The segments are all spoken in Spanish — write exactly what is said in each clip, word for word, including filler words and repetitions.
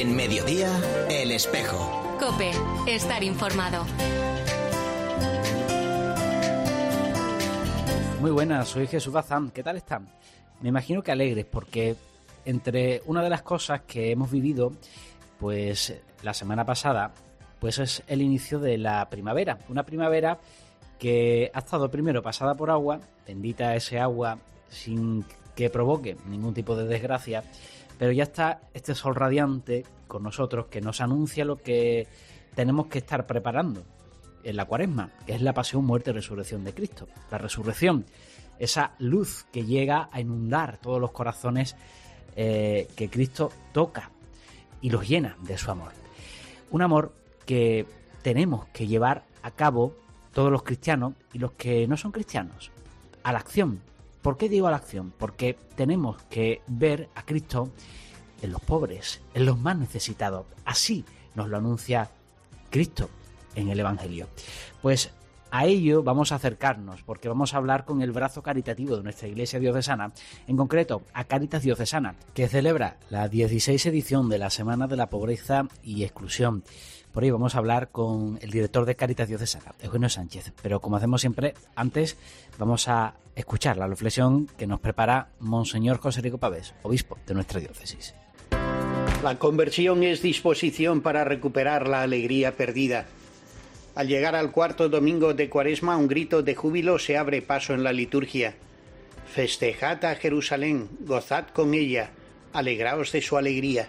En Mediodía, El Espejo. COPE, estar informado. Muy buenas, soy Jesús Bazán. ¿Qué tal están? Me imagino que alegres, porque entre una de las cosas que hemos vivido, pues la semana pasada, pues es el inicio de la primavera. Una primavera que ha estado primero pasada por agua, bendita ese agua, sin que provoque ningún tipo de desgracia, pero ya está este sol radiante con nosotros que nos anuncia lo que tenemos que estar preparando en la Cuaresma, que es la pasión, muerte y resurrección de Cristo. La resurrección, esa luz que llega a inundar todos los corazones eh, que Cristo toca y los llena de su amor. Un amor que tenemos que llevar a cabo todos los cristianos y los que no son cristianos, a la acción. ¿Por qué digo a la acción? Porque tenemos que ver a Cristo en los pobres, en los más necesitados. Así nos lo anuncia Cristo en el Evangelio. Pues a ello vamos a acercarnos, porque vamos a hablar con el brazo caritativo de nuestra Iglesia Diocesana, en concreto a Cáritas Diocesana, que celebra la dieciséis edición de la Semana de la Pobreza y Exclusión. Por ello vamos a hablar con el director de Cáritas Diocesana, Eugenio Sánchez. Pero como hacemos siempre, antes vamos a escuchar la reflexión que nos prepara Monseñor José Rico Pavés, obispo de nuestra diócesis. La conversión es disposición para recuperar la alegría perdida. Al llegar al cuarto domingo de Cuaresma, un grito de júbilo se abre paso en la liturgia. Festejad a Jerusalén, gozad con ella, alegraos de su alegría.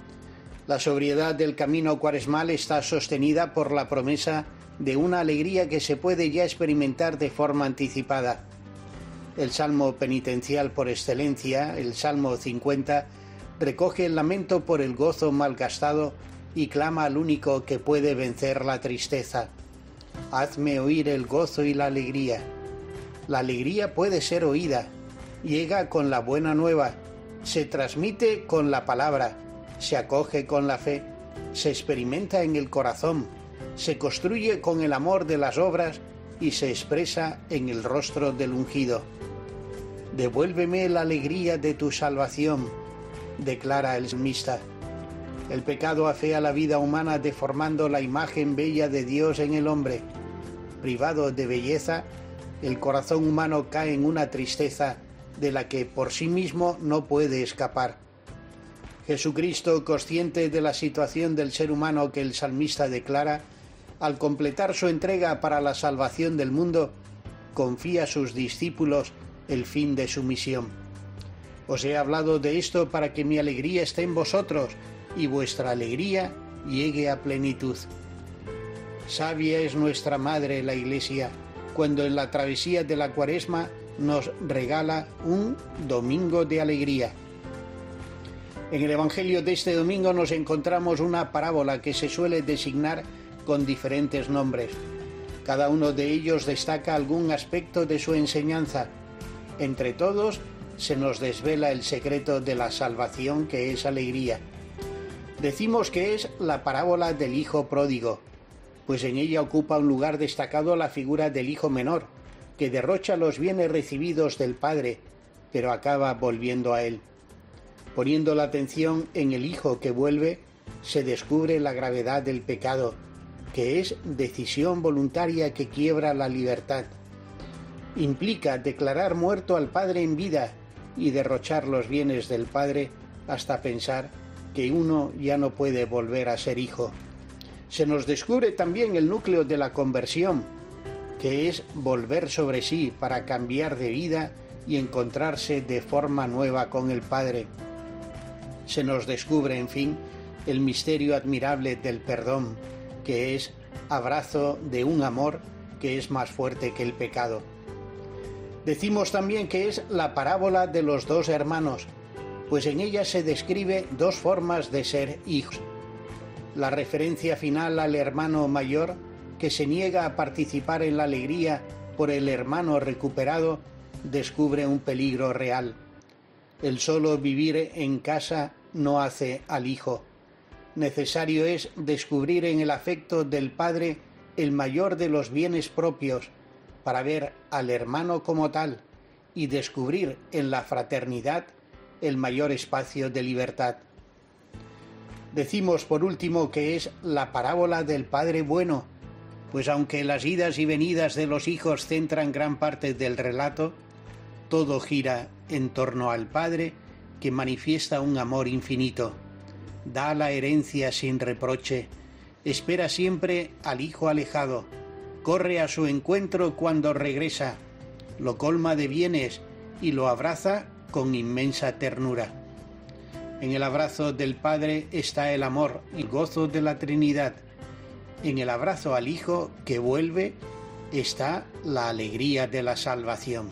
La sobriedad del camino cuaresmal está sostenida por la promesa de una alegría que se puede ya experimentar de forma anticipada. El salmo penitencial por excelencia, el Salmo cincuenta, recoge el lamento por el gozo malgastado y clama al único que puede vencer la tristeza. Hazme oír el gozo y la alegría. La alegría puede ser oída, llega con la buena nueva, se transmite con la palabra, se acoge con la fe, se experimenta en el corazón, se construye con el amor de las obras y se expresa en el rostro del ungido. Devuélveme la alegría de tu salvación, declara el salmista. El pecado afea la vida humana deformando la imagen bella de Dios en el hombre. Privado de belleza, el corazón humano cae en una tristeza de la que por sí mismo no puede escapar. Jesucristo, consciente de la situación del ser humano que el salmista declara, al completar su entrega para la salvación del mundo, confía a sus discípulos el fin de su misión. Os he hablado de esto para que mi alegría esté en vosotros y vuestra alegría llegue a plenitud. Sabia es nuestra Madre la Iglesia, cuando en la travesía de la Cuaresma nos regala un domingo de alegría. En el Evangelio de este domingo nos encontramos una parábola que se suele designar con diferentes nombres. Cada uno de ellos destaca algún aspecto de su enseñanza. Entre todos se nos desvela el secreto de la salvación, que es alegría. Decimos que es la parábola del hijo pródigo, pues en ella ocupa un lugar destacado la figura del hijo menor, que derrocha los bienes recibidos del padre, pero acaba volviendo a él. Poniendo la atención en el hijo que vuelve, se descubre la gravedad del pecado, que es decisión voluntaria que quiebra la libertad. Implica declarar muerto al padre en vida y derrochar los bienes del padre hasta pensar que uno ya no puede volver a ser hijo. Se nos descubre también el núcleo de la conversión, que es volver sobre sí para cambiar de vida y encontrarse de forma nueva con el Padre. Se nos descubre, en fin, el misterio admirable del perdón, que es abrazo de un amor que es más fuerte que el pecado. Decimos también que es la parábola de los dos hermanos, pues en ella se describe dos formas de ser hijos. La referencia final al hermano mayor, que se niega a participar en la alegría por el hermano recuperado, descubre un peligro real. El solo vivir en casa no hace al hijo. Necesario es descubrir en el afecto del padre el mayor de los bienes propios, para ver al hermano como tal y descubrir en la fraternidad el mayor espacio de libertad. Decimos por último que es la parábola del Padre Bueno, pues aunque las idas y venidas de los hijos centran gran parte del relato, todo gira en torno al Padre que manifiesta un amor infinito, da la herencia sin reproche, espera siempre al hijo alejado, corre a su encuentro cuando regresa, lo colma de bienes y lo abraza con inmensa ternura. En el abrazo del Padre está el amor y gozo de la Trinidad. En el abrazo al Hijo que vuelve está la alegría de la salvación.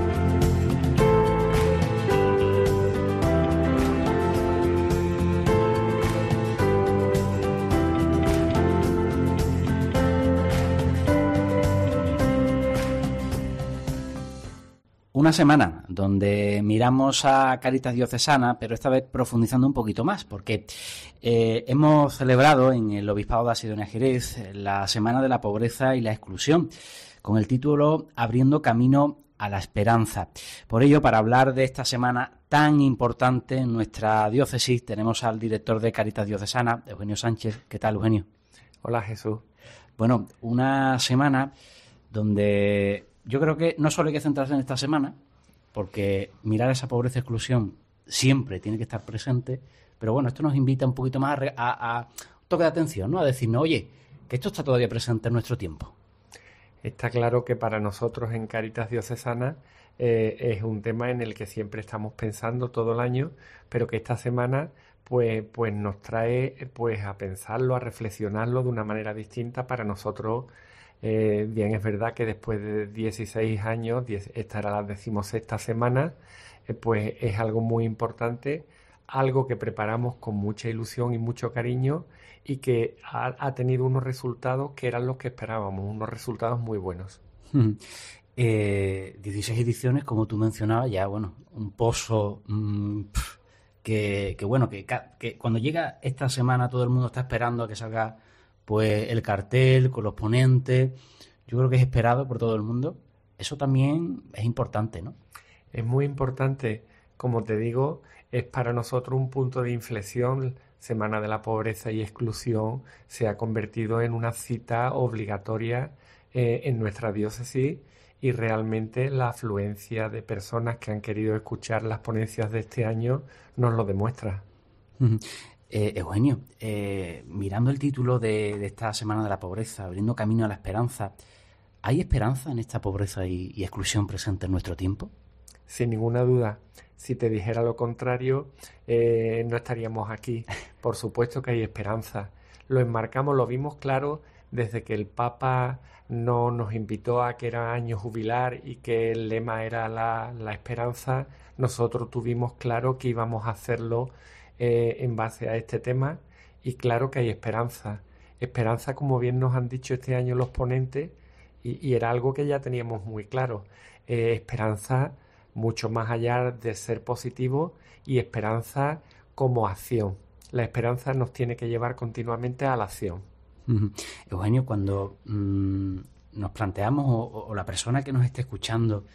Una semana donde miramos a Cáritas Diocesana, pero esta vez profundizando un poquito más, porque eh, hemos celebrado en el Obispado de Asidonia Jerez la Semana de la Pobreza y la Exclusión, con el título Abriendo Camino a la Esperanza. Por ello, para hablar de esta semana tan importante en nuestra diócesis, tenemos al director de Cáritas Diocesana, Eugenio Sánchez. ¿Qué tal, Eugenio? Hola, Jesús. Bueno, una semana donde yo creo que no solo hay que centrarse en esta semana, porque mirar esa pobreza y exclusión siempre tiene que estar presente, pero bueno, esto nos invita un poquito más a, a, a toque de atención, ¿no? A decirnos, oye, que esto está todavía presente en nuestro tiempo. Está claro que para nosotros en Cáritas Diocesana eh, es un tema en el que siempre estamos pensando todo el año, pero que esta semana pues, pues nos trae pues a pensarlo, a reflexionarlo de una manera distinta para nosotros. Eh, bien, es verdad que después de dieciséis años, diez, esta era la decimosexta semana, eh, pues es algo muy importante, algo que preparamos con mucha ilusión y mucho cariño y que ha, ha tenido unos resultados que eran los que esperábamos, unos resultados muy buenos. eh, dieciséis ediciones, como tú mencionabas, ya, bueno, un pozo mmm, pf, que, que, bueno, que, que cuando llega esta semana todo el mundo está esperando a que salga pues el cartel con los ponentes. Yo creo que es esperado por todo el mundo. Eso también es importante, ¿no? Es muy importante. Como te digo, es para nosotros un punto de inflexión. Semana de la Pobreza y Exclusión se ha convertido en una cita obligatoria eh, en nuestra diócesis, y realmente la afluencia de personas que han querido escuchar las ponencias de este año nos lo demuestra. Uh-huh. Eh, Eugenio, eh, mirando el título de, de esta Semana de la Pobreza, abriendo camino a la esperanza, ¿hay esperanza en esta pobreza y, y exclusión presente en nuestro tiempo? Sin ninguna duda. Si te dijera lo contrario, eh, no estaríamos aquí. Por supuesto que hay esperanza. Lo enmarcamos, lo vimos claro desde que el Papa no nos invitó a que era año jubilar y que el lema era la, la esperanza. Nosotros tuvimos claro que íbamos a hacerlo Eh, en base a este tema, y claro que hay esperanza. Esperanza, como bien nos han dicho este año los ponentes, y, y era algo que ya teníamos muy claro. Eh, esperanza mucho más allá de ser positivo, y esperanza como acción. La esperanza nos tiene que llevar continuamente a la acción. Uh-huh. Eugenio, cuando mmm, nos planteamos, o, o la persona que nos esté escuchando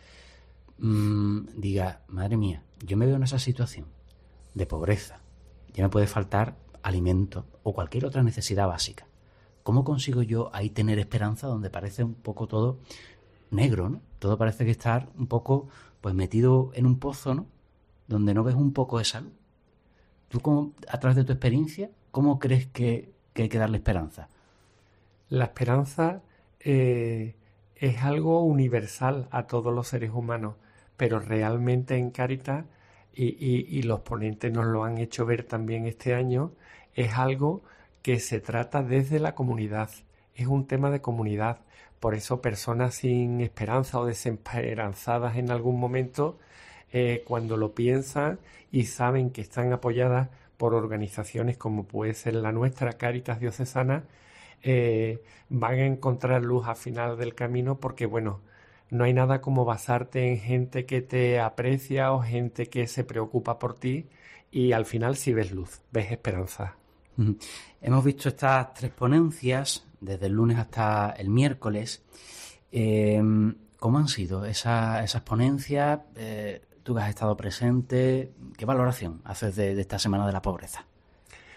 mmm, diga, madre mía, yo me veo en esa situación de pobreza, ya me puede faltar alimento o cualquier otra necesidad básica. ¿Cómo consigo yo ahí tener esperanza donde parece un poco todo negro, ¿no? Todo parece que estar un poco pues metido en un pozo, ¿no? Donde no ves un poco de salud. ¿Tú cómo, a través de tu experiencia, cómo crees que, que hay que darle esperanza? La esperanza eh, es algo universal a todos los seres humanos, pero realmente en Cáritas, Y, y, y los ponentes nos lo han hecho ver también este año, es algo que se trata desde la comunidad, es un tema de comunidad. Por eso personas sin esperanza o desesperanzadas en algún momento, eh, cuando lo piensan y saben que están apoyadas por organizaciones como puede ser la nuestra, Cáritas Diocesana, eh, van a encontrar luz al final del camino, porque bueno, no hay nada como basarte en gente que te aprecia o gente que se preocupa por ti, y al final sí ves luz, ves esperanza. Uh-huh. Hemos visto estas tres ponencias desde el lunes hasta el miércoles. Eh, ¿Cómo han sido esa, esas ponencias? Eh, tú que has estado presente, ¿qué valoración haces de, de esta Semana de la Pobreza?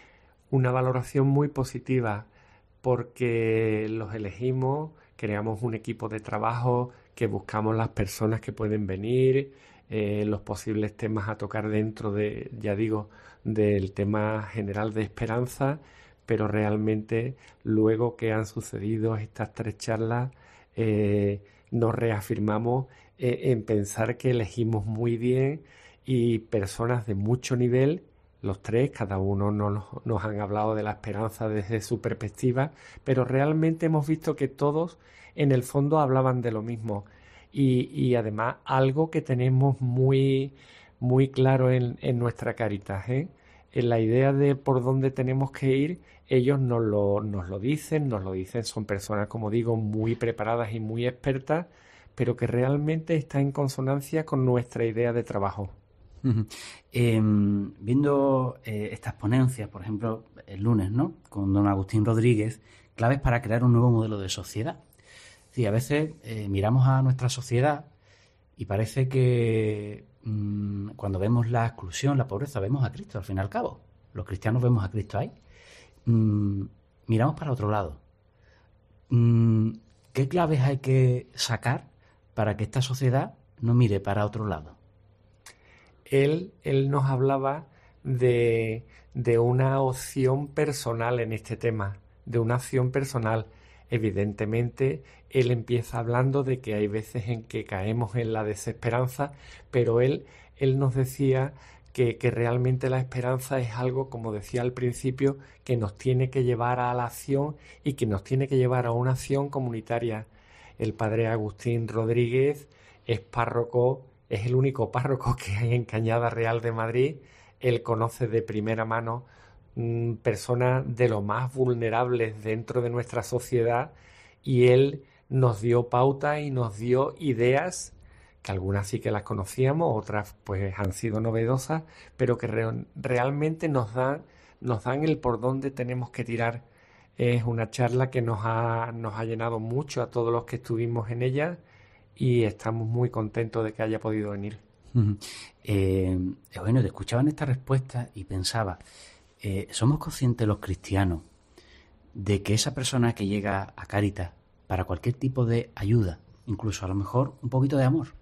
una valoración muy positiva, porque los elegimos, creamos un equipo de trabajo, que buscamos las personas que pueden venir, eh, los posibles temas a tocar dentro de, ya digo, del tema general de esperanza, pero realmente luego que han sucedido estas tres charlas, eh, nos reafirmamos eh, en pensar que elegimos muy bien y personas de mucho nivel. Los tres, cada uno nos, nos han hablado de la esperanza desde su perspectiva, pero realmente hemos visto que todos en el fondo hablaban de lo mismo. Y, y además algo que tenemos muy, muy claro en, en nuestra Cáritas, ¿eh? En la idea de por dónde tenemos que ir, ellos nos lo, nos lo dicen, nos lo dicen, son personas, como digo, muy preparadas y muy expertas, pero que realmente está en consonancia con nuestra idea de trabajo. Uh-huh. Eh, viendo eh, estas ponencias, por ejemplo, el lunes, ¿no?, con don Agustín Rodríguez, claves para crear un nuevo modelo de sociedad. Sí, a veces eh, miramos a nuestra sociedad y parece que mmm, cuando vemos la exclusión, la pobreza, vemos a Cristo, al fin y al cabo. Los cristianos vemos a Cristo ahí. Mm, miramos para otro lado. Mm, ¿Qué claves hay que sacar para que esta sociedad no mire para otro lado? Él, él nos hablaba de, de una opción personal en este tema, de una acción personal. Evidentemente, él empieza hablando de que hay veces en que caemos en la desesperanza, pero él, él nos decía que, que realmente la esperanza es algo, como decía al principio, que nos tiene que llevar a la acción y que nos tiene que llevar a una acción comunitaria. El padre Agustín Rodríguez es párroco, es el único párroco que hay en Cañada Real de Madrid. Él conoce de primera mano mmm, personas de lo más vulnerables dentro de nuestra sociedad, y él nos dio pauta y nos dio ideas, que algunas sí que las conocíamos, otras pues han sido novedosas, pero que re- realmente nos dan, nos dan el por dónde tenemos que tirar. Es una charla que nos ha, nos ha llenado mucho a todos los que estuvimos en ella, y estamos muy contentos de que haya podido venir. Uh-huh. Eh, bueno, te escuchaba en esta respuesta y pensaba, eh, ¿somos conscientes los cristianos de que esa persona que llega a Cáritas para cualquier tipo de ayuda, incluso a lo mejor un poquito de amor,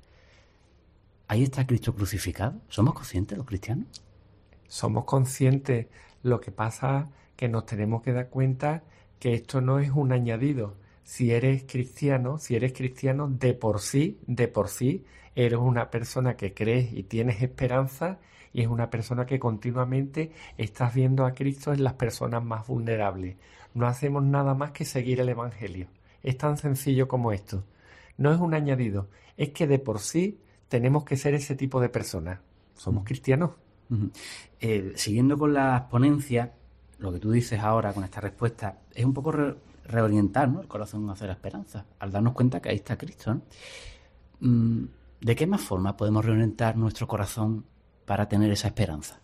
ahí está Cristo crucificado? ¿Somos conscientes los cristianos? Somos conscientes. Lo que pasa que nos tenemos que dar cuenta que esto no es un añadido. Si eres cristiano, si eres cristiano de por sí, de por sí, eres una persona que crees y tienes esperanza, y es una persona que continuamente estás viendo a Cristo en las personas más vulnerables. No hacemos nada más que seguir el Evangelio. Es tan sencillo como esto. No es un añadido, es que de por sí tenemos que ser ese tipo de personas. Somos cristianos. Uh-huh. Eh, siguiendo con las ponencias, lo que tú dices ahora con esta respuesta es un poco re- reorientar, ¿no?, el corazón hacia la esperanza, al darnos cuenta que ahí está Cristo, ¿no? Mm, ¿de qué más forma podemos reorientar nuestro corazón para tener esa esperanza?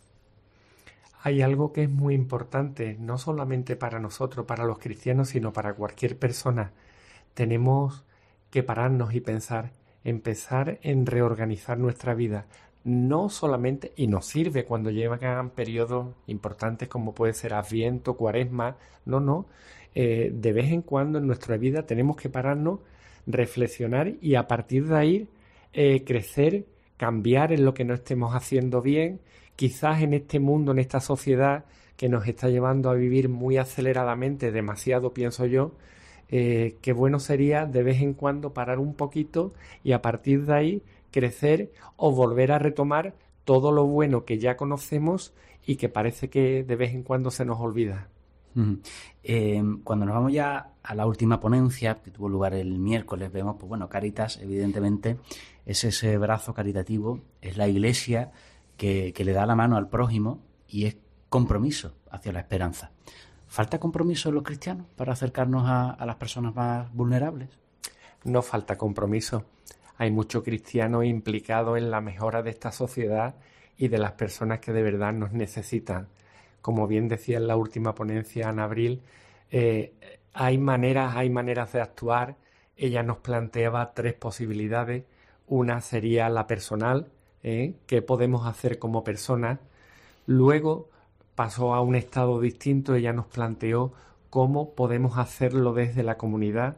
Hay algo que es muy importante, no solamente para nosotros, para los cristianos, sino para cualquier persona. Tenemos que pararnos y pensar, empezar en reorganizar nuestra vida. No solamente, y nos sirve cuando llegan periodos importantes como puede ser Adviento, Cuaresma, no, no. Eh, de vez en cuando en nuestra vida tenemos que pararnos, reflexionar y a partir de ahí eh, crecer, cambiar en lo que no estemos haciendo bien. Quizás en este mundo, en esta sociedad que nos está llevando a vivir muy aceleradamente, demasiado pienso yo, eh, qué bueno sería de vez en cuando parar un poquito y a partir de ahí crecer o volver a retomar todo lo bueno que ya conocemos y que parece que de vez en cuando se nos olvida. Uh-huh. Eh, cuando nos vamos ya a la última ponencia, que tuvo lugar el miércoles, vemos, pues bueno, Cáritas, evidentemente, es ese brazo caritativo, es la iglesia que, que le da la mano al prójimo y es compromiso hacia la esperanza. ¿Falta compromiso en los cristianos para acercarnos a, a las personas más vulnerables? No falta compromiso. Hay muchos cristianos implicados en la mejora de esta sociedad y de las personas que de verdad nos necesitan. Como bien decía en la última ponencia Ana Abril, eh, hay maneras, hay maneras de actuar. Ella nos planteaba tres posibilidades. Una sería la personal, ¿eh? ¿Qué podemos hacer como personas? Luego, pasó a un estado distinto. Ella nos planteó cómo podemos hacerlo desde la comunidad.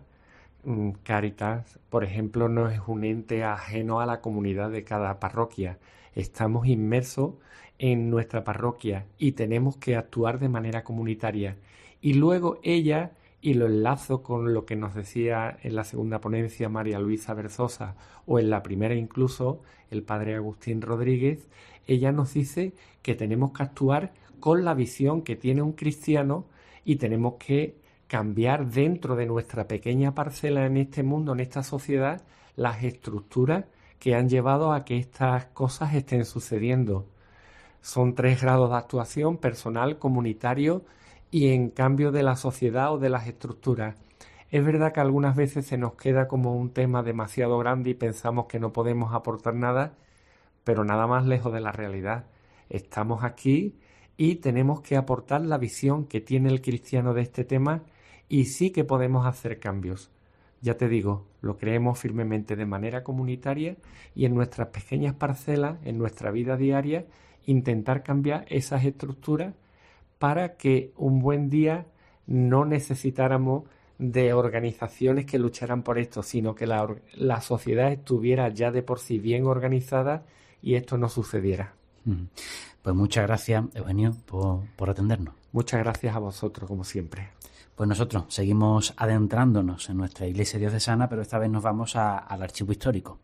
Cáritas, por ejemplo, no es un ente ajeno a la comunidad de cada parroquia. Estamos inmersos en nuestra parroquia y tenemos que actuar de manera comunitaria. Y luego ella, y lo enlazo con lo que nos decía en la segunda ponencia María Luisa Berzosa, o en la primera incluso el padre Agustín Rodríguez, ella nos dice que tenemos que actuar con la visión que tiene un cristiano y tenemos que cambiar dentro de nuestra pequeña parcela en este mundo, en esta sociedad, las estructuras que han llevado a que estas cosas estén sucediendo. Son tres grados de actuación: personal, comunitario y en cambio de la sociedad o de las estructuras. Es verdad que algunas veces se nos queda como un tema demasiado grande y pensamos que no podemos aportar nada, pero nada más lejos de la realidad. Estamos aquí y tenemos que aportar la visión que tiene el cristiano de este tema, y sí que podemos hacer cambios. Ya te digo, lo creemos firmemente de manera comunitaria y en nuestras pequeñas parcelas, en nuestra vida diaria, intentar cambiar esas estructuras para que un buen día no necesitáramos de organizaciones que lucharan por esto, sino que la, la sociedad estuviera ya de por sí bien organizada y esto no sucediera. Pues muchas gracias, Eugenio, por, por atendernos. Muchas gracias a vosotros, como siempre. Pues nosotros seguimos adentrándonos en nuestra iglesia diocesana, pero esta vez nos vamos a, al archivo histórico.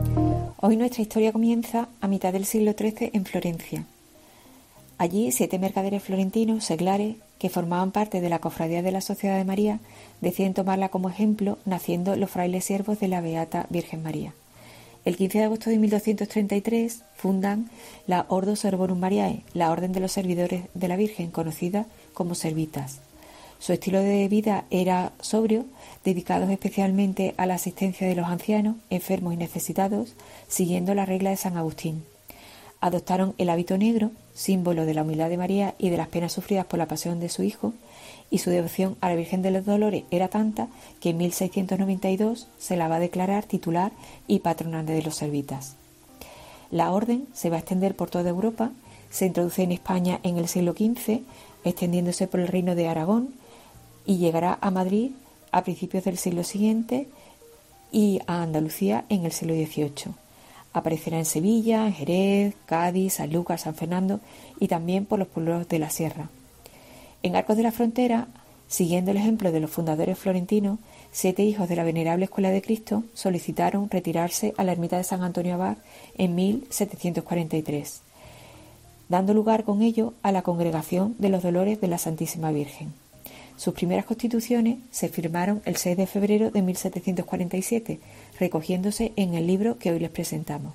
Hoy nuestra historia comienza a mitad del siglo trece en Florencia. Allí, siete mercaderes florentinos, seglares, que formaban parte de la cofradía de la Sociedad de María, deciden tomarla como ejemplo, naciendo los frailes siervos de la Beata Virgen María. El quince de agosto de mil doscientos treinta y tres fundan la Ordo Servorum Mariae, la Orden de los Servidores de la Virgen, conocida como Servitas. Su estilo de vida era sobrio, dedicados especialmente a la asistencia de los ancianos, enfermos y necesitados, siguiendo la regla de San Agustín. Adoptaron el hábito negro, símbolo de la humildad de María y de las penas sufridas por la pasión de su hijo, y su devoción a la Virgen de los Dolores era tanta que en mil seiscientos noventa y dos se la va a declarar titular y patrona de los servitas. La orden se va a extender por toda Europa, se introduce en España en el siglo quince, extendiéndose por el reino de Aragón, y llegará a Madrid a principios del siglo siguiente y a Andalucía en el siglo dieciocho. Aparecerá en Sevilla, en Jerez, Cádiz, Sanlúcar, San Fernando y también por los pueblos de la sierra. En Arcos de la Frontera, siguiendo el ejemplo de los fundadores florentinos, siete hijos de la Venerable Escuela de Cristo solicitaron retirarse a la ermita de San Antonio Abad en mil setecientos cuarenta y tres, dando lugar con ello a la Congregación de los Dolores de la Santísima Virgen. Sus primeras constituciones se firmaron el seis de febrero de mil setecientos cuarenta y siete, recogiéndose en el libro que hoy les presentamos.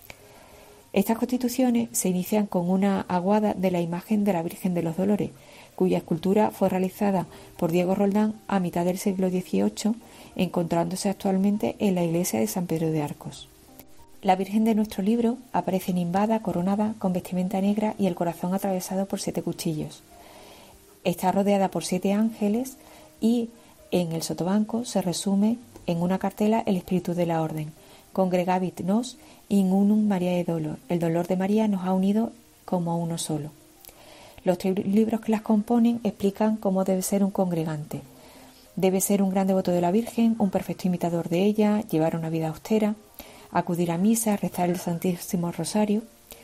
Estas constituciones se inician con una aguada de la imagen de la Virgen de los Dolores, cuya escultura fue realizada por Diego Roldán a mitad del siglo dieciocho, encontrándose actualmente en la iglesia de San Pedro de Arcos. La Virgen de nuestro libro aparece nimbada, coronada, con vestimenta negra y el corazón atravesado por siete cuchillos. Está rodeada por siete ángeles y en el sotobanco se resume en una cartela el espíritu de la orden. Congregavit nos in unum Mariae dolor. El dolor de María nos ha unido como uno solo. Los tres libros que las componen explican cómo debe ser un congregante. Debe ser un gran devoto de la Virgen, un perfecto imitador de ella, llevar una vida austera, acudir a misa, rezar el Santísimo Rosario.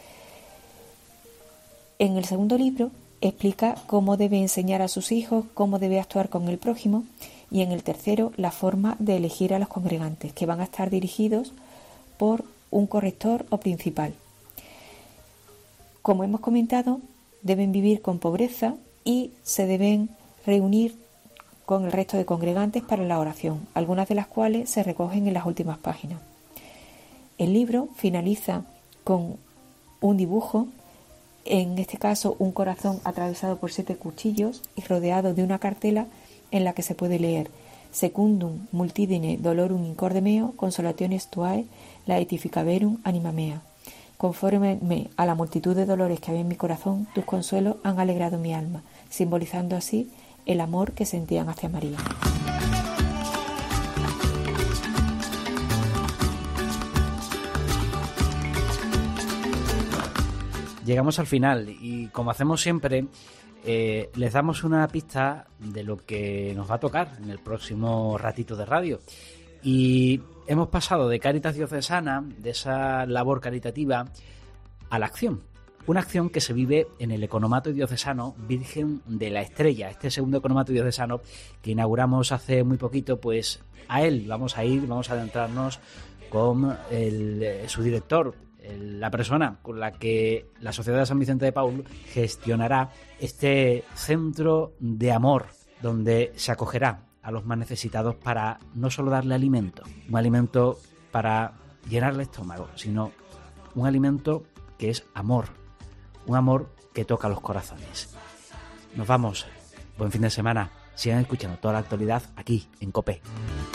En el segundo libro explica cómo debe enseñar a sus hijos, cómo debe actuar con el prójimo, y en el tercero la forma de elegir a los congregantes, que van a estar dirigidos por un corrector o principal. Como hemos comentado, deben vivir con pobreza y se deben reunir con el resto de congregantes para la oración, algunas de las cuales se recogen en las últimas páginas. El libro finaliza con un dibujo, en este caso un corazón atravesado por siete cuchillos y rodeado de una cartela en la que se puede leer: Secundum multidine dolorum incorde meo, consolationes tuae, laetificaverum anima mea. Conforme a la multitud de dolores que había en mi corazón, tus consuelos han alegrado mi alma, simbolizando así el amor que sentían hacia María. llegamos al final y como hacemos siempre, eh, les damos una pista de lo que nos va a tocar en el próximo ratito de radio. Y hemos pasado de Cáritas Diocesana, de esa labor caritativa, a la acción. Una acción que se vive en el Economato Diocesano Virgen de la Estrella, este segundo Economato Diocesano que inauguramos hace muy poquito. Pues a él vamos a ir, vamos a adentrarnos con el, su director, el, la persona con la que la Sociedad de San Vicente de Paúl gestionará este centro de amor, donde se acogerá a los más necesitados para no solo darle alimento, un alimento para llenar el estómago, sino un alimento que es amor, un amor que toca los corazones. Nos vamos. Buen fin de semana. Sigan escuchando toda la actualidad aquí en COPE.